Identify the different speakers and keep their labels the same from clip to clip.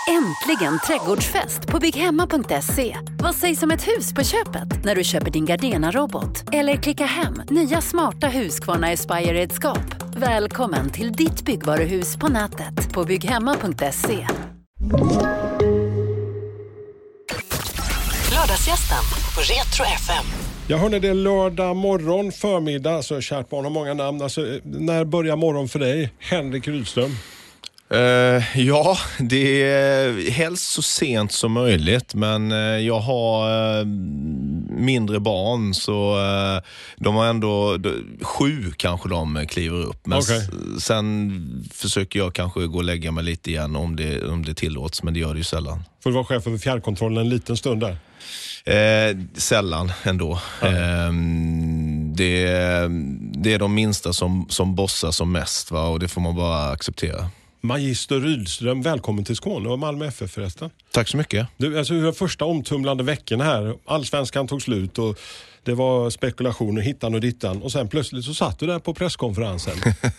Speaker 1: Äntligen trädgårdsfest på bygghemma.se. Vad sägs om ett hus på köpet när du köper din Gardena-robot? Eller klicka hem nya smarta Husqvarna Aspire-redskap. Välkommen till ditt byggvaruhus på nätet på bygghemma.se.
Speaker 2: Lördagsgästen på Retro FM.
Speaker 3: Jag hörde det lördag morgon, förmiddag, så kärt barn har många namn. Alltså, när börjar morgon för dig, Henrik Rydström?
Speaker 4: Ja, det är helst så sent som möjligt, men jag har mindre barn, så de har ändå 7 kanske de kliver upp, men sen försöker jag kanske gå och lägga mig lite igen om det tillåts, men det gör det ju sällan.
Speaker 3: Får du vara chef för fjärrkontrollen en liten stund där?
Speaker 4: Sällan ändå. Det är de minsta som bossar som mest, va? Och det får man bara acceptera.
Speaker 3: Magister Rydström, välkommen till Skåne och Malmö FF förresten.
Speaker 4: Tack så mycket.
Speaker 3: Du, alltså, hur var första omtumlande veckan här? Allsvenskan tog slut och det var spekulationer, hittan och dittan. Och sen plötsligt så satt du där på presskonferensen.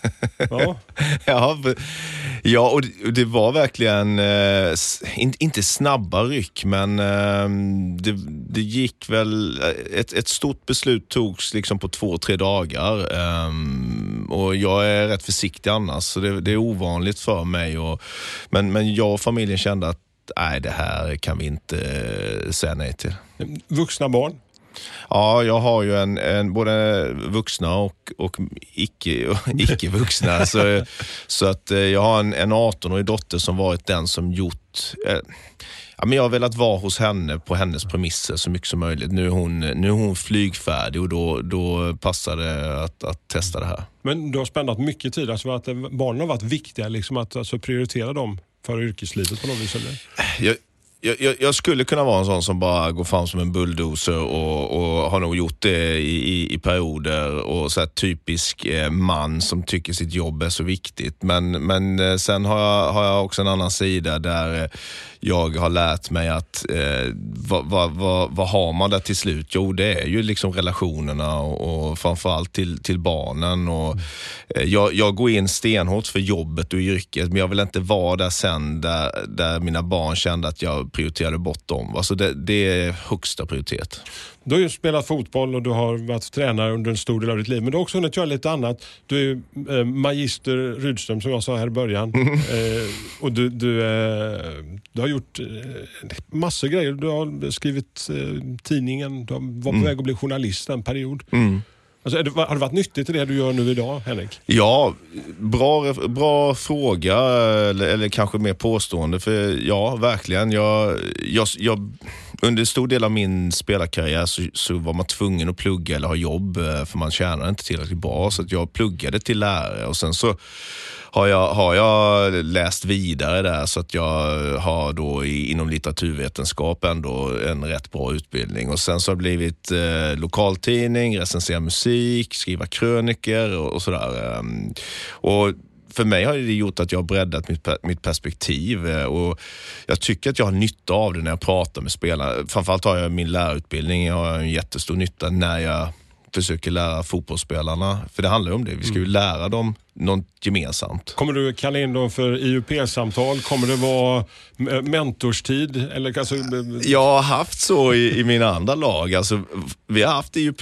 Speaker 4: Ja, och det var verkligen inte snabba ryck, men det gick väl, ett stort beslut togs liksom på 2-3 dagar. Och jag är rätt försiktig annars, så det är ovanligt för mig. Men jag och familjen kände att nej, det här kan vi inte säga nej till.
Speaker 3: Vuxna barn?
Speaker 4: Ja, jag har ju en både vuxna och icke vuxna. så att jag har en 18-årig dotter som varit den som gjort... men jag har velat vara hos henne på hennes premisser så mycket som möjligt. Nu är hon flygfärdig och då passar det att testa det här. Men
Speaker 3: du har spendat mycket tid, alltså att barnen har varit viktiga, liksom att alltså prioritera dem för yrkeslivet på något vis, eller?
Speaker 4: Jag skulle kunna vara en sån som bara går fram som en bulldozer och har nog gjort det i perioder, och så här typisk man som tycker sitt jobb är så viktigt. Men sen har jag också en annan sida där jag har lärt mig att vad har man där till slut? Jo, det är ju liksom relationerna och framförallt till barnen. Och jag går in stenhårt för jobbet och yrket, men jag vill inte vara där sen där mina barn kände att jag prioriterade bort dem. Alltså det är högsta prioritet.
Speaker 3: Du har ju spelat fotboll och du har varit tränare under en stor del av ditt liv, men du har också hunnit göra lite annat. Du är magister Rydström, som jag sa här i början. Och du har gjort massor grejer. Du har skrivit tidningen, du var på väg att bli journalist en period. Alltså, har det varit nyttigt i det du gör nu idag, Henrik? Ja,
Speaker 4: bra fråga, eller kanske mer påstående. För ja, verkligen. Jag under stor del av min spelarkarriär så var man tvungen att plugga eller ha jobb, för man tjänade inte tillräckligt bra. Så att jag pluggade till lärare, och sen så har jag läst vidare där, så att jag har då inom litteraturvetenskap ändå en rätt bra utbildning. Och sen så har det blivit lokaltidning, recensera musik, skriva kröniker och sådär. Och för mig har det gjort att jag har breddat mitt perspektiv, och jag tycker att jag har nytta av det när jag pratar med spelarna. Framförallt har jag min lärarutbildning, jag har en jättestor nytta när jag försöker lära fotbollsspelarna, för det handlar ju om det. Vi ska ju lära dem något gemensamt.
Speaker 3: Kommer du kalla in dem för IUP-samtal? Kommer det vara mentorstid? Eller, alltså...
Speaker 4: Jag har haft så i mina andra lag. Alltså, vi har haft IUP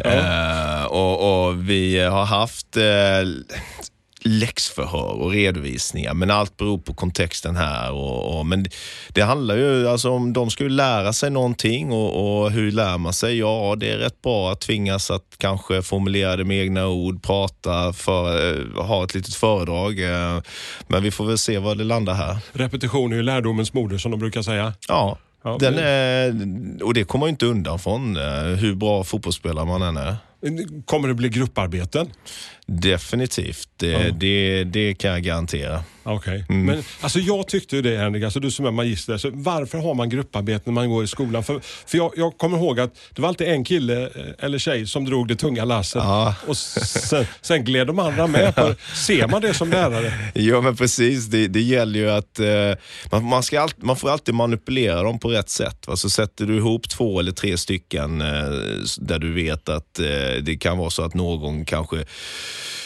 Speaker 4: och vi har haft läxförhör och redovisningar, men allt beror på kontexten här. Men det handlar ju alltså om de ska ju lära sig någonting, och hur lär man sig? Ja, det är rätt bra att tvingas att kanske formulera det med egna ord, prata, ha ett litet föredrag, men vi får väl se vad det landar här.
Speaker 3: Repetition är ju lärdomens moder, som de brukar säga.
Speaker 4: Ja. Och det kommer inte undan från hur bra fotbollsspelare man än är.
Speaker 3: Kommer det bli grupparbeten?
Speaker 4: Definitivt, det kan jag garantera.
Speaker 3: Okej. Men alltså jag tyckte ju det, Henrik, alltså du som är magister, alltså, varför har man grupparbeten när man går i skolan? För jag kommer ihåg att det var alltid en kille eller tjej som drog det tunga lasset, och sen gled de andra med på. Ser man det som lärare?
Speaker 4: Ja, men precis, det gäller ju att man får alltid manipulera dem på rätt sätt. Så sätter du ihop 2 eller 3 stycken där du vet att det kan vara så att någon kanske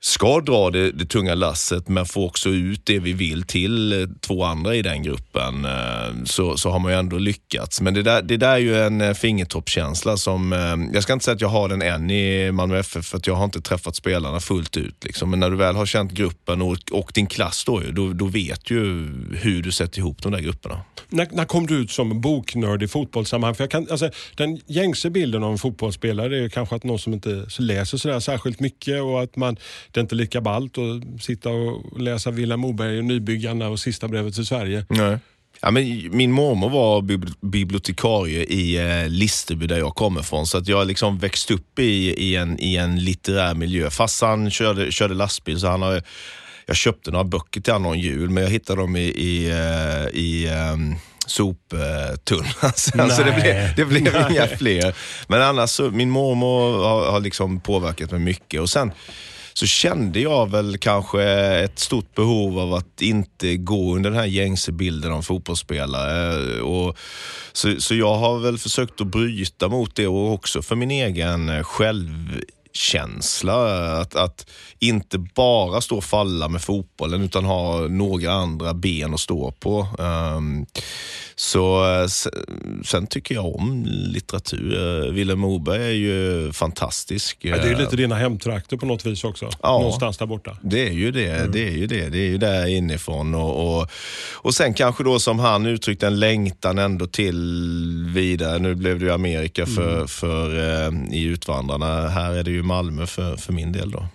Speaker 4: ska dra det tunga lasset, men få också ut det vi vill till 2 andra i den gruppen, så har man ju ändå lyckats. Men det där är ju en fingertoppskänsla som, jag ska inte säga att jag har den än i Malmö FF, för att jag har inte träffat spelarna fullt ut liksom. Men när du väl har känt gruppen och din klass då vet ju hur du sätter ihop de där grupperna.
Speaker 3: När kom du ut som boknörd i fotbollssammanhang? För den gängse bilden av en fotbollsspelare är kanske att någon som inte läser sådär särskilt mycket, och att det är inte lika ballt att sitta och läsa Vilhelm Moberg och Nybyggarna och Sista brevet till Sverige.
Speaker 4: Nej. Ja, men min mormor var bibliotekarie i Listerby där jag kommer från, så att jag liksom växt upp i en litterär miljö. Fast han körde lastbil, så jag köpte några böcker till någon jul, men jag hittade dem i soptunnan. Så det blev inga fler. Men annars så, min mormor har liksom påverkat mig mycket. Och sen så kände jag väl kanske ett stort behov av att inte gå under den här gängse bilden av fotbollsspelare. Och så jag har väl försökt att bryta mot det, och också för min egen självkänsla, att inte bara stå och falla med fotbollen, utan ha några andra ben att stå på. Så sen tycker jag om litteratur. Vilhelm Moberg är ju fantastisk.
Speaker 3: Ja, det är ju lite dina hemtrakter på något vis också. Ja, någonstans där borta.
Speaker 4: Det är ju det. Det är ju där inifrån. Och sen kanske då, som han uttryckte, en längtan ändå till vidare. Nu blev det ju Amerika för i Utvandrarna. Här är det ju Malmö för min del då.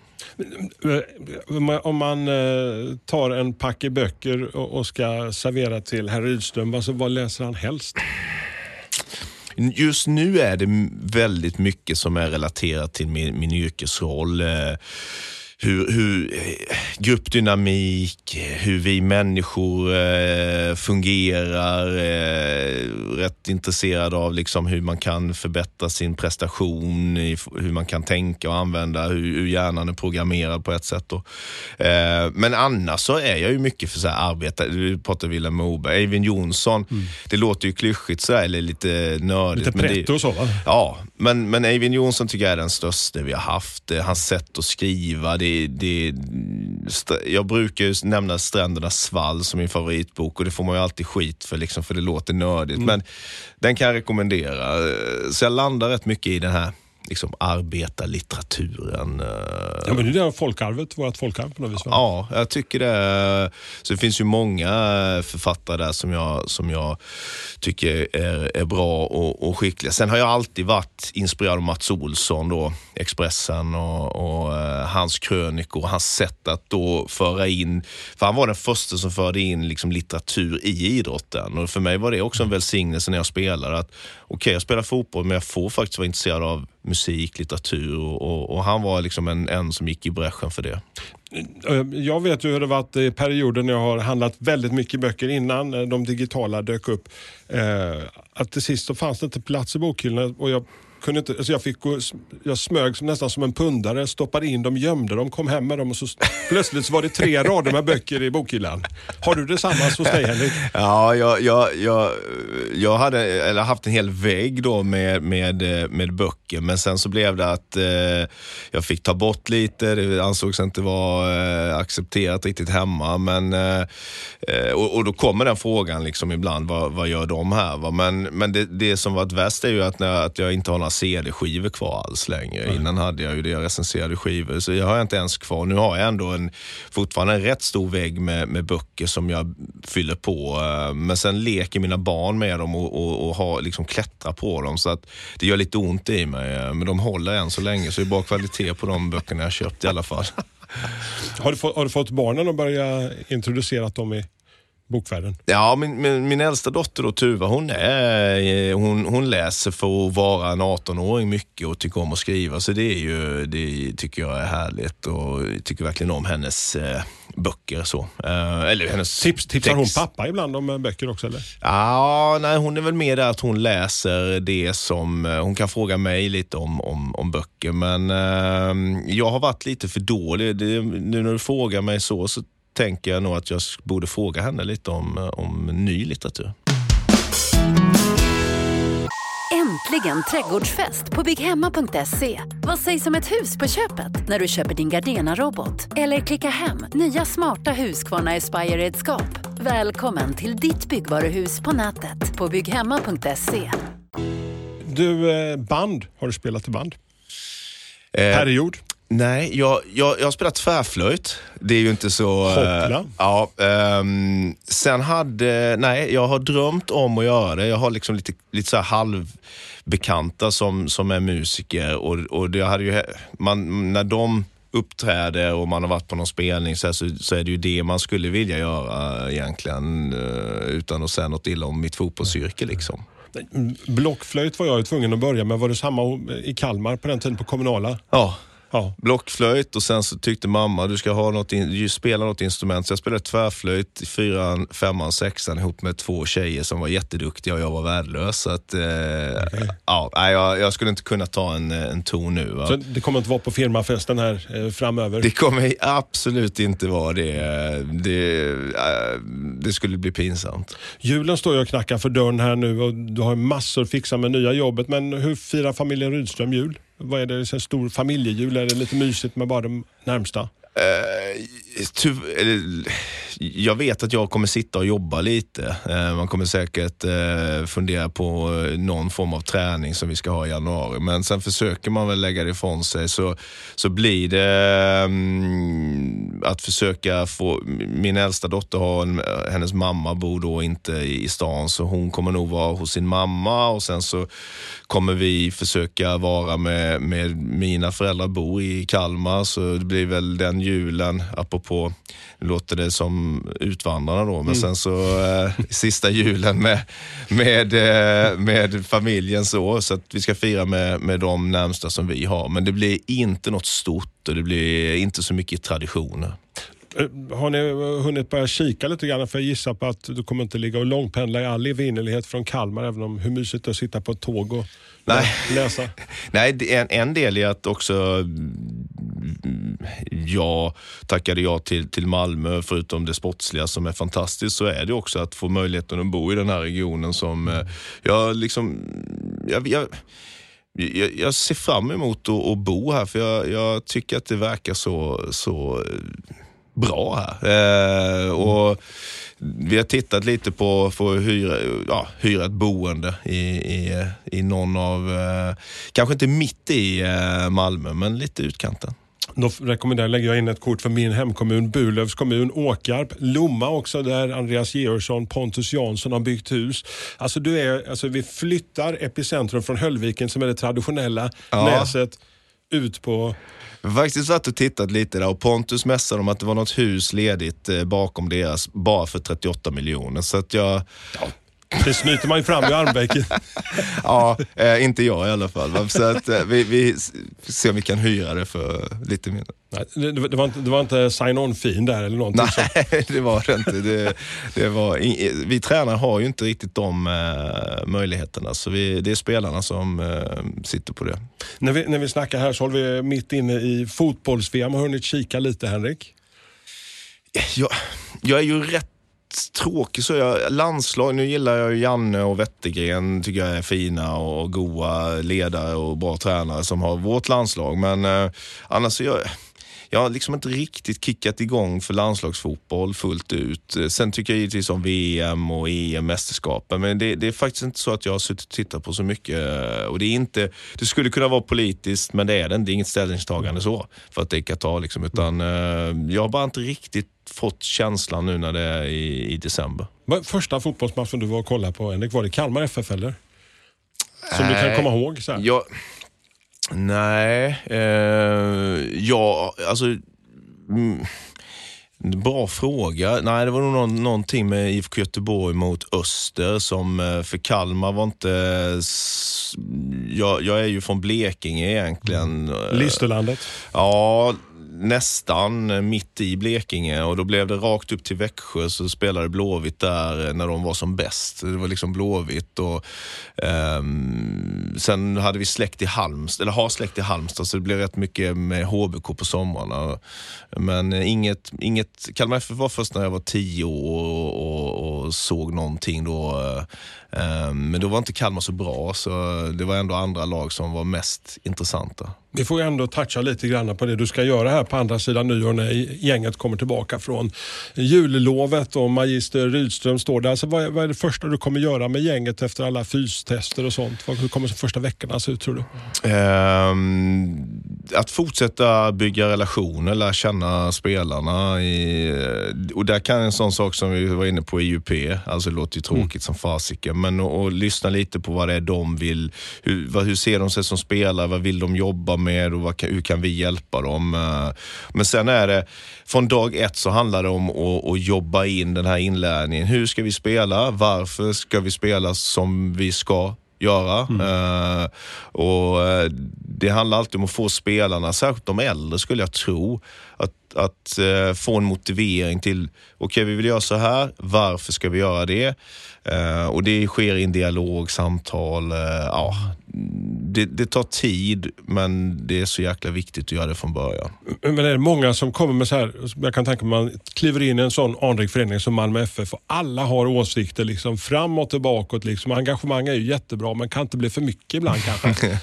Speaker 3: Om man tar en pack i böcker och ska servera till herr Rydström, alltså, vad läser han helst?
Speaker 4: Just nu är det väldigt mycket som är relaterat till min yrkesroll. Hur gruppdynamik, hur vi människor fungerar, rätt intresserad av liksom hur man kan förbättra sin prestation, hur man kan tänka och använda, hur hjärnan är programmerad på ett sätt då. Men annars så är jag ju mycket för så här arbete. Du pratar Vilhelm Moberg, Eivind Johnson, det låter ju klyschigt så här, eller lite nördigt.
Speaker 3: Lite pretto och så, va?
Speaker 4: Ja, men Eivind Johnson tycker jag är den största vi har haft. Hans sätt att skriva, jag brukar ju nämna Strändernas svall som min favoritbok, och det får man ju alltid skit för liksom, för det låter nördigt, men den kan jag rekommendera. Så jag landar rätt mycket i den här liksom arbetarlitteraturen.
Speaker 3: Ja, men det är folkarvet, vårt folkarv på något vis.
Speaker 4: Ja, jag tycker det. Så det finns ju många författare där som jag tycker är bra och skickliga. Sen har jag alltid varit inspirerad av Mats Olsson då, Expressen och hans krönikor, hans sätt att då föra in, för han var den första som förde in liksom litteratur i idrotten, och för mig var det också en välsignelse när jag spelade, att okej, jag spelar fotboll, men jag får faktiskt vara intresserad av musik, litteratur, och han var liksom en som gick i bräschen för det.
Speaker 3: Jag vet ju hur det varit i perioden när jag har handlat väldigt mycket böcker innan de digitala dök upp. Att till sist så fanns det inte plats i bokhyllan, och jag kunde inte, alltså jag smög nästan som en pundare, stoppade in dem, gömde dem, kom hem med dem, och så plötsligt så var det 3 rader med böcker i bokhyllan. Har du det samma hos dig, Henrik?
Speaker 4: Ja, jag hade haft en hel vägg då med böcker, men sen så blev det att jag fick ta bort lite, det ansågs inte vara accepterat riktigt hemma, men och då kommer den frågan liksom ibland, vad gör de här, va? Men det som var värst är ju att jag inte har några CD-skivor kvar alls längre. Innan hade jag ju det, jag recenserade skivor, så jag har inte ens kvar. Nu har jag ändå fortfarande en rätt stor vägg med böcker som jag fyller på, men sen leker mina barn med dem och har liksom klättrar på dem, så att det gör lite ont i mig, men de håller än så länge, så det är bara kvalitet på de böckerna jag köpt i alla fall.
Speaker 3: Har du fått barnen att börja introducera dem i bokvärlden?
Speaker 4: Ja, min äldsta dotter då, Tuva, hon läser för att vara en 18-åring mycket och tycker om att skriva, så det tycker jag är härligt, och jag tycker verkligen om hennes böcker så. Eller hennes
Speaker 3: tipsar hon pappa ibland om böcker också, eller?
Speaker 4: Ja, nej, hon är väl mer där att hon läser det som hon kan fråga mig lite om böcker, men jag har varit lite för dålig. Nu när du frågar mig så tänker jag nog att jag borde fråga henne lite om ny litteratur.
Speaker 1: äntligen trädgårdsfest på bygghemma.se. Vad sägs om ett hus på köpet när du köper din Gardena-robot? Eller klicka hem nya smarta Husqvarna Aspire-redskap. Välkommen till ditt byggvaruhus på nätet på bygghemma.se.
Speaker 3: Du, band. Har du spelat i band? Period?
Speaker 4: Nej, jag har spelat tvärflöjt. Det är ju inte så...
Speaker 3: Hoppla.
Speaker 4: Sen jag har drömt om att göra det. Jag har liksom lite så här halvbekanta som är musiker. Och det hade ju... när de uppträder och man har varit på någon spelning så är det ju det man skulle vilja göra egentligen. Utan att säga något illa om mitt fotbollsyrke liksom.
Speaker 3: Blockflöjt var jag ju tvungen att börja med. Var det samma i Kalmar på den tiden på kommunala?
Speaker 4: Ja. Blockflöjt och sen så tyckte mamma du ska ha spela något instrument. Så jag spelade tvärflöjt i 4, 5, 6 ihop med 2 tjejer som var jätteduktiga och jag var värdelös. Så att, jag skulle inte kunna ta en ton nu. Va?
Speaker 3: Så det kommer inte vara på firmafesten här framöver?
Speaker 4: Det kommer absolut inte vara det. Det skulle bli pinsamt.
Speaker 3: Julen står jag och knackar för dörren här nu och du har massor att fixa med nya jobbet. Men hur firar familjen Rydström jul? Vad är det, så stor familjejul? Är det lite mysigt med bara de närmsta?
Speaker 4: Jag vet att jag kommer sitta och jobba lite. Man kommer säkert fundera på någon form av träning som vi ska ha i januari. Men sen försöker man väl lägga det ifrån sig. Så blir det att försöka få... Min äldsta dotter hennes mamma bor då inte i stan. Så hon kommer nog vara hos sin mamma. Och sen så kommer vi försöka vara med mina föräldrar bor i Kalmar. Så det blir väl den julen, apropå, låter det som utvandrarna då, men sen så sista julen med familjen så att vi ska fira med de närmsta som vi har, men det blir inte något stort och det blir inte så mycket traditioner.
Speaker 3: Har ni hunnit börja kika lite grann, för jag gissar på att du kommer inte ligga och långpendla i all evinnerlighet från Kalmar, även om hur mysigt det är att sitta på ett tåg och läsa? Nej,
Speaker 4: en del är att också jag tackade jag till Malmö, förutom det sportsliga som är fantastiskt, så är det också att få möjligheten att bo i den här regionen som jag ser fram emot att bo här, för jag tycker att det verkar så bra här. Och vi har tittat lite på att hyra ett boende i någon av, kanske inte mitt i Malmö, men lite utkanten.
Speaker 3: Då lägger jag in ett kort för min hemkommun, Burlövs kommun, Åkarp, Lomma också, där Andreas Georgsson, Pontus Jansson har byggt hus. Alltså vi flyttar epicentrum från Höllviken, som är det traditionella näset, ut på...
Speaker 4: Jag har faktiskt varit och tittat lite där och Pontus mässade om att det var något hus ledigt bakom deras bara för 38 miljoner. Så att
Speaker 3: det snyter man ju fram i armvecken.
Speaker 4: Ja, inte jag i alla fall. Så att vi ser om vi kan hyra det för lite mindre.
Speaker 3: Nej, det var inte sign-on-fin där eller någonting?
Speaker 4: Nej, det var det inte. Vi tränare har ju inte riktigt de möjligheterna. Så det är spelarna som sitter på det.
Speaker 3: När vi snackar här så håller vi mitt inne i fotbolls-VM. Har hunnit kika lite, Henrik? Jag är ju rätt tråkig, så landslag, nu gillar jag Janne och Wettergren, tycker jag är fina och goa ledare och bra tränare som har vårt landslag, men annars jag har liksom inte riktigt kickat igång för landslagsfotboll fullt ut. Sen tycker jag givetvis om VM och EM-mästerskapen, men det är faktiskt inte så att jag har suttit och tittat på så mycket, och det skulle kunna vara politiskt, men det är inget ställningstagande så för att det kan ta liksom, utan jag har bara inte riktigt fått känslan nu när det är i december. Första fotbollsmatchen du var och kollade på, Henrik, var det Kalmar FF eller? Som du kan komma ihåg så här? Bra fråga. Nej, det var nog någonting med IFK Göteborg mot Öster som för Kalmar var inte... Jag är ju från Blekinge egentligen. Listerlandet.
Speaker 4: Ja, nästan mitt i Blekinge, och då blev det rakt upp till Växjö, så spelade Blåvitt där när de var som bäst. Det var liksom Blåvitt, och sen hade vi släkt i Halmstad, eller har släkt i Halmstad, så det blev rätt mycket med HBK på sommarna. Men inget Kalmar FF var först när jag var 10 år och såg någonting då. Men då var inte Kalmar så bra, så det var ändå andra lag som var mest intressanta.
Speaker 3: Vi får ju ändå toucha lite grann på det du ska göra här på andra sidan nyår när gänget kommer tillbaka från jullovet och Magister Rydström står där. Alltså vad är det första du kommer göra med gänget efter alla fystester och sånt? Hur kommer första veckorna se ut, tror du?
Speaker 4: Att fortsätta bygga relationer, lära känna spelarna. Och där kan en sån sak som vi var inne på i UP, alltså det låter ju tråkigt som fasiken, men att lyssna lite på vad det är de vill, hur ser de sig som spelare, vad vill de jobba med och hur kan vi hjälpa dem. Men sen är det, från dag 1 så handlar det om att jobba in den här inlärningen. Hur ska vi spela? Varför ska vi spela som vi ska göra? Och det handlar alltid om att få spelarna, särskilt de äldre skulle jag tro, att få en motivering till okej, vi vill göra så här, varför ska vi göra det? Och det sker i en dialog, samtal, det tar tid, men det är så jäkla viktigt att göra det från början.
Speaker 3: Men är det många som kommer med så här, jag kan tänka man kliver in i en sån anrik förening som Malmö FF och alla har åsikter liksom fram och tillbaka, liksom. Engagemang är ju jättebra, men kan inte bli för mycket ibland kanske.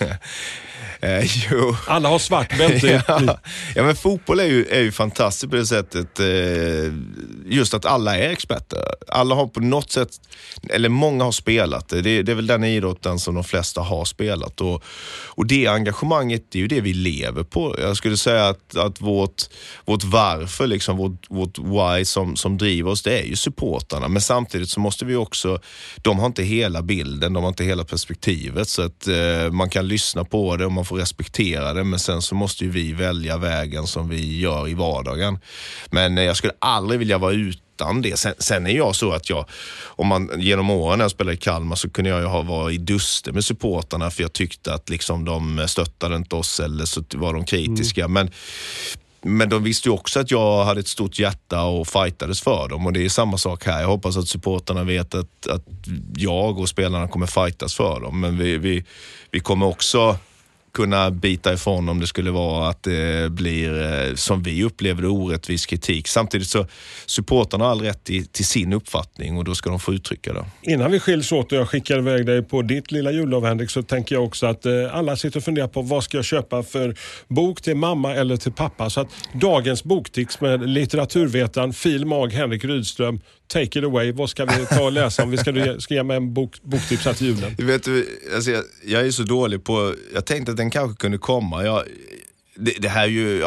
Speaker 4: Jo.
Speaker 3: Alla har svart bälte.
Speaker 4: Ja, men fotboll är ju fantastiskt på det sättet, just att alla är experter. Alla har på något sätt, eller många har spelat. Det är väl den idrotten som de flesta har spelat. Och det engagemanget, det är ju det vi lever på. Jag skulle säga att vårt varför, liksom vårt why som driver oss, det är ju supportarna. Men samtidigt så måste vi också, de har inte hela bilden, de har inte hela perspektivet, så att man kan lyssna på det och man får respektera det, men sen så måste ju vi välja vägen som vi gör i vardagen. Men jag skulle aldrig vilja vara utan det. Sen är jag så att om man genom åren när jag spelade i Kalmar, så kunde jag ju vara i duster med supportarna, för jag tyckte att liksom de stöttade inte oss, eller så var de kritiska. Men de visste ju också att jag hade ett stort hjärta och fightades för dem, och det är samma sak här. Jag hoppas att supportarna vet att jag och spelarna kommer fightas för dem, men vi kommer också kunna bita ifrån om det skulle vara att det blir, som vi upplever det, orättvis kritik. Samtidigt så supportarna har all rätt till sin uppfattning, och då ska de få uttrycka det.
Speaker 3: Innan vi skiljs åt och jag skickar iväg dig på ditt lilla jullov, Henrik, så tänker jag också att alla sitter och funderar på vad ska jag köpa för bok till mamma eller till pappa. Så att dagens boktips med litteraturvetaren Phil Mag Henrik Rydström, take it away. Vad ska vi ta och läsa om? Vi ska ge mig en boktips här till julen.
Speaker 4: Vet du, alltså jag är så dålig på, jag tänkte att den kanske kunde komma. Det här är ju,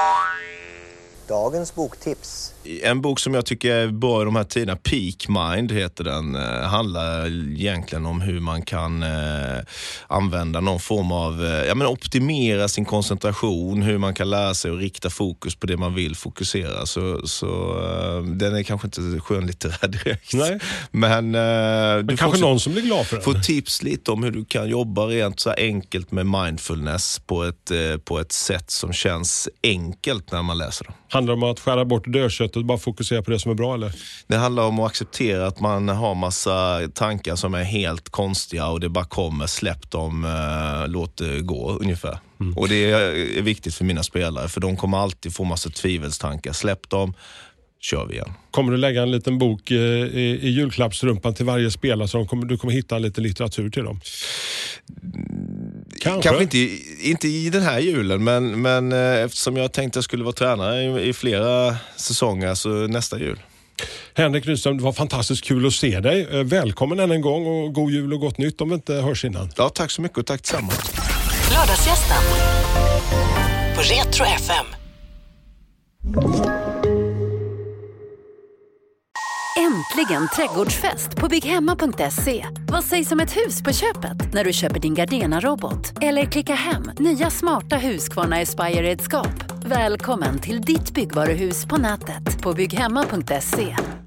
Speaker 5: Dagens boktips.
Speaker 4: En bok som jag tycker är bra i de här tiderna, Peak Mind heter den, handlar egentligen om hur man kan använda någon form av, optimera sin koncentration, hur man kan lära sig och rikta fokus på det man vill fokusera. Så den är kanske inte skönlitterär direkt.
Speaker 3: Nej.
Speaker 4: Men du
Speaker 3: kanske någon som blir glad för den.
Speaker 4: Får tips lite om hur du kan jobba rent så enkelt med mindfulness på ett sätt som känns enkelt när man läser det.
Speaker 3: Handlar det om att skära bort dödköttet och bara fokusera på det som är bra, eller?
Speaker 4: Det handlar om att acceptera att man har massa tankar som är helt konstiga och det bara kommer, släpp dem, låt det gå ungefär. Och det är viktigt för mina spelare, för de kommer alltid få massa tvivelstankar. Släpp dem, kör vi igen. Kommer
Speaker 3: du lägga en liten bok i julklappsrumpan till varje spelare, så du kommer hitta en liten litteratur till dem? Kanske inte i den här julen, men eftersom jag tänkte att jag skulle vara tränare i flera säsonger, så nästa jul. Henrik Rydström, det var fantastiskt kul att se dig. Välkommen än en gång och god jul och gott nytt om vi inte hörs innan.
Speaker 4: Ja, tack så mycket och tack tillsammans.
Speaker 2: Lördagsgästen på Retro FM.
Speaker 1: Äntligen trädgårdsfest på bygghemma.se. Vad sägs om ett hus på köpet när du köper din Gardena-robot? Eller klicka hem nya smarta Husqvarna Aspire-redskap. Välkommen till ditt byggvaruhus på nätet på bygghemma.se.